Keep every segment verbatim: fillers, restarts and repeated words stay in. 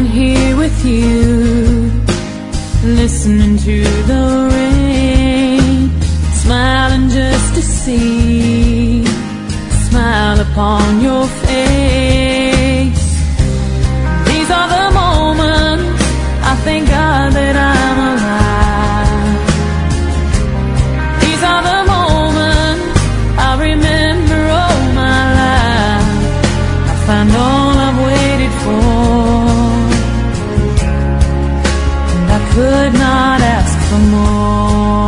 lying here with you, listening to the rain, smiling just to see a smile upon your face. These are the moments I thank God that I'm alive. These are the moments I remember all my life. I find all I've waited for, and I could not ask for more.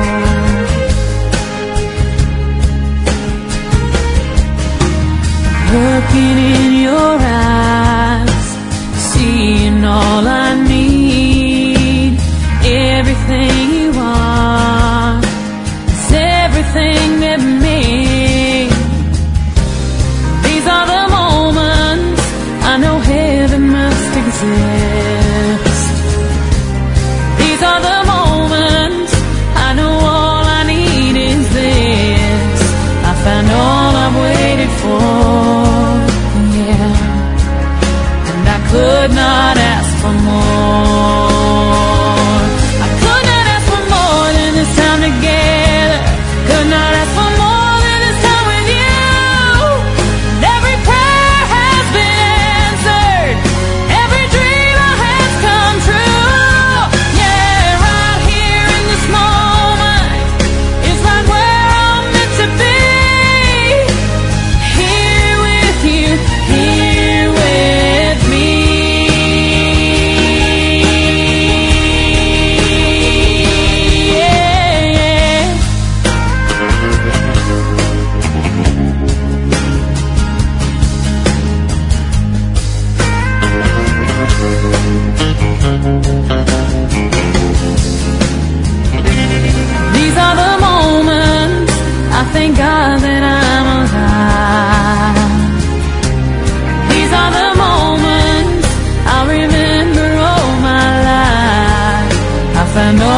Looking in your eyes, seeing all I need, everything you are, it's everything that made. These are the moments I know heaven must exist. These are the moments I know all I need is this. I found all I've waited for, yeah, and I could not ask for more. I could not ask for more than this time together. Could not ask for more than this time with you. And every prayer has been answered, every dream I have come true. Yeah, right here in this moment is right where I'm meant to be. Here with you, here with me. These are the moments I thank God that I'm alive. These are the moments I remember all my life. I found